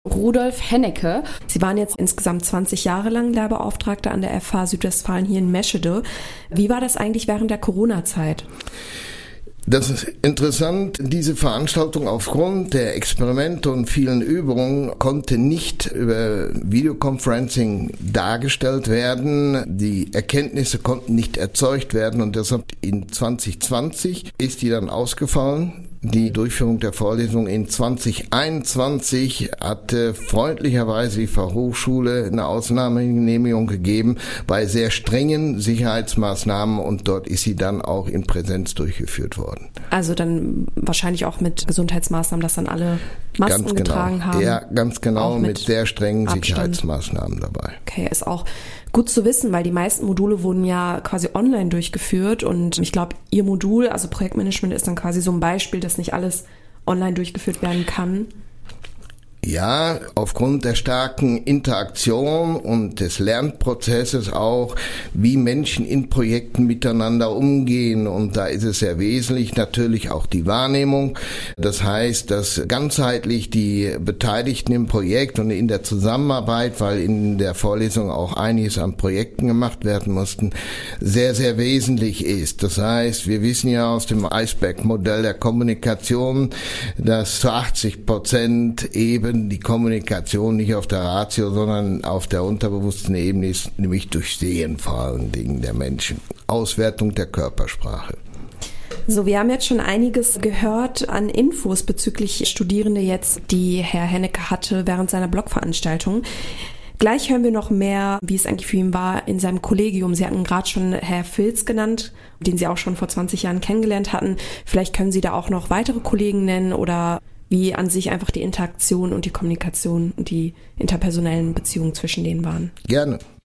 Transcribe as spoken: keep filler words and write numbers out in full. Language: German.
Rudolf Hennecke. Sie waren jetzt insgesamt zwanzig Jahre lang Lehrbeauftragter an der F H Südwestfalen hier in Meschede. Wie war das eigentlich während der Corona-Zeit? Das ist interessant. Diese Veranstaltung aufgrund der Experimente und vielen Übungen konnte nicht über Videoconferencing dargestellt werden. Die Erkenntnisse konnten nicht erzeugt werden und deshalb in zwanzig zwanzig ist die dann ausgefallen. Die Durchführung der Vorlesung in zwanzig einundzwanzig hatte freundlicherweise die Fachhochschule eine Ausnahmegenehmigung gegeben bei sehr strengen Sicherheitsmaßnahmen und dort ist sie dann auch in Präsenz durchgeführt worden. Also dann wahrscheinlich auch mit Gesundheitsmaßnahmen, dass dann alle Masken ganz genau. getragen haben? Ja, ganz genau, mit, mit sehr strengen Abstand. Sicherheitsmaßnahmen dabei. Okay, ist auch gut zu wissen, weil die meisten Module wurden ja quasi online durchgeführt und ich glaube, Ihr Modul, also Projektmanagement, ist dann quasi so ein Beispiel, dass nicht alles online durchgeführt werden kann. Ja, aufgrund der starken Interaktion und des Lernprozesses auch, wie Menschen in Projekten miteinander umgehen. Und da ist es sehr wesentlich natürlich auch die Wahrnehmung. Das heißt, dass ganzheitlich die Beteiligten im Projekt und in der Zusammenarbeit, weil in der Vorlesung auch einiges an Projekten gemacht werden mussten, sehr, sehr wesentlich ist. Das heißt, wir wissen ja aus dem Iceberg-Modell der Kommunikation, dass zu achtzig Prozent eben die Kommunikation nicht auf der Ratio, sondern auf der unterbewussten Ebene ist, nämlich durch Sehen vor allen Dingen der Menschen. Auswertung der Körpersprache. So, wir haben jetzt schon einiges gehört an Infos bezüglich Studierende jetzt, die Herr Hennecke hatte während seiner Blogveranstaltung. Gleich hören wir noch mehr, wie es eigentlich für ihn war in seinem Kollegium. Sie hatten gerade schon Herr Filz genannt, den Sie auch schon vor zwanzig Jahren kennengelernt hatten. Vielleicht können Sie da auch noch weitere Kollegen nennen oder wie an sich einfach die Interaktion und die Kommunikation und die interpersonellen Beziehungen zwischen denen waren. Gerne.